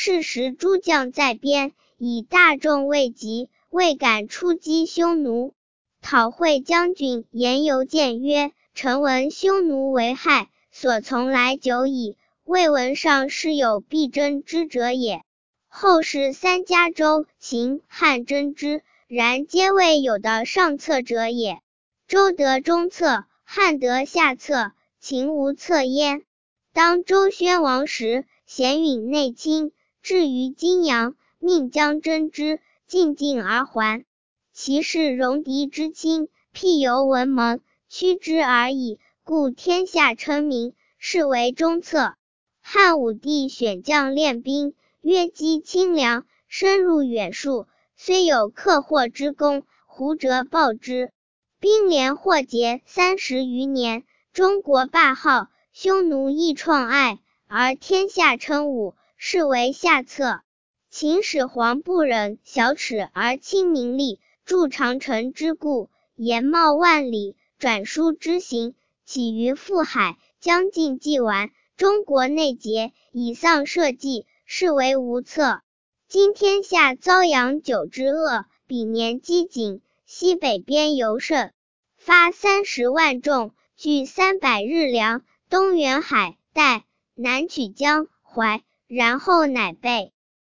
是时诸将在边，以大众未及，未敢出击匈奴。讨会将军言邮谏曰：臣闻匈奴为害，所从来久矣，未闻上是有必争之者也。后世三家周、秦、汉争之，然皆未有的上策者也。周得中策，汉得下策，秦无策焉。当周宣王时，咸允内侵，至于荆阳，命将征之，进进而还。其是戎狄之亲，辟犹文盟，屈之而已，故天下称名，是为中策。汉武帝选将练兵，约击清凉，深入远戍，虽有克获之功，胡折报之。兵连祸结30余年，中国霸号，匈奴亦创爱，而天下称武，是为下策。秦始皇不忍小耻而轻名利，筑长城之固，延茂万里，转输之行，起于覆海，将尽既完，中国内结，以丧社稷，是为无策。今天下遭阳九之恶，彼年饥馑，西北边尤甚，发30万众，据300日粮，东援海、代，南取江淮，然后乃备。